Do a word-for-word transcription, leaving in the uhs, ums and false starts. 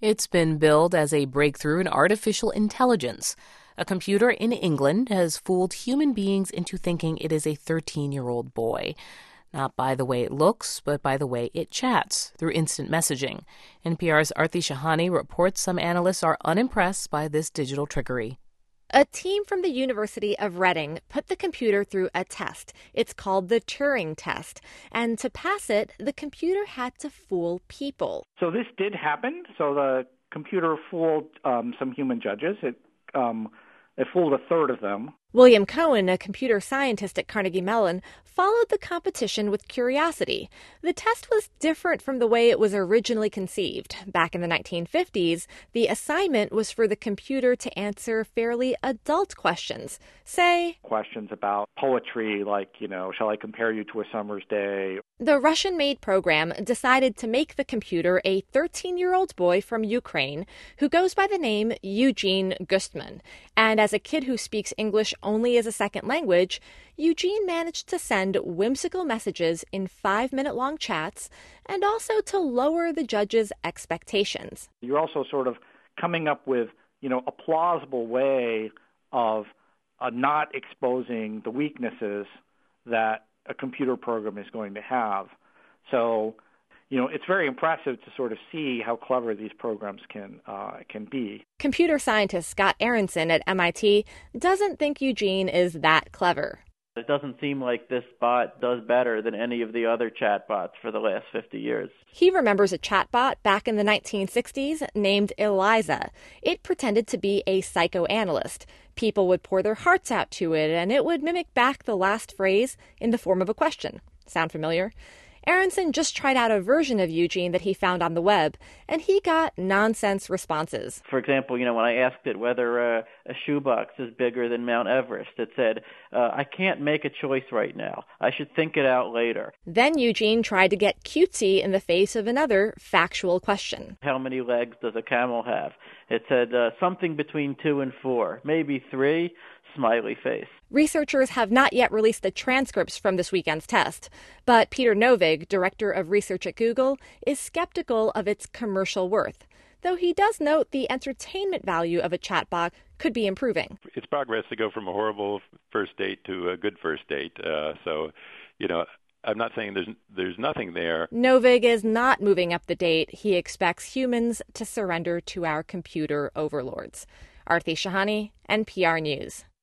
It's been billed as a breakthrough in artificial intelligence. A computer in England has fooled human beings into thinking it is a thirteen-year-old boy. Not by the way it looks, but by the way it chats through instant messaging. N P R's Aarti Shahani reports some analysts are unimpressed by this digital trickery. A team from the University of Reading put the computer through a test. It's called the Turing test. And to pass it, the computer had to fool people. So this did happen. So the computer fooled um, some human judges. It, um, it fooled a third of them. William Cohen, a computer scientist at Carnegie Mellon, followed the competition with curiosity. The test was different from the way it was originally conceived. Back in the nineteen fifties, the assignment was for the computer to answer fairly adult questions. Say, questions about poetry, like, you know, shall I compare you to a summer's day? The Russian-made program decided to make the computer a thirteen-year-old boy from Ukraine who goes by the name Eugene Gustman. And as a kid who speaks English only as a second language, Eugene managed to send whimsical messages in five-minute-long chats and also to lower the judge's expectations. You're also sort of coming up with, you know, a plausible way of uh, not exposing the weaknesses that a computer program is going to have. So, you know, it's very impressive to sort of see how clever these programs can uh, can be. Computer scientist Scott Aronson at M I T doesn't think Eugene is that clever. It doesn't seem like this bot does better than any of the other chatbots for the last fifty years. He remembers a chatbot back in the nineteen sixties named Eliza. It pretended to be a psychoanalyst. People would pour their hearts out to it, and it would mimic back the last phrase in the form of a question. Sound familiar? Aronson just tried out a version of Eugene that he found on the web, and he got nonsense responses. For example, you know, when I asked it whether uh, a shoebox is bigger than Mount Everest, it said, uh, I can't make a choice right now. I should think it out later. Then Eugene tried to get cutesy in the face of another factual question. How many legs does a camel have? It said uh, something between two and four, maybe three. Smiley face. Researchers have not yet released the transcripts from this weekend's test, but Peter Novig, director of research at Google, is skeptical of its commercial worth, though he does note the entertainment value of a chatbot could be improving. It's progress to go from a horrible first date to a good first date. Uh, so, you know, I'm not saying there's there's nothing there. Novig is not moving up the date. He expects humans to surrender to our computer overlords. Aarti Shahani, N P R News.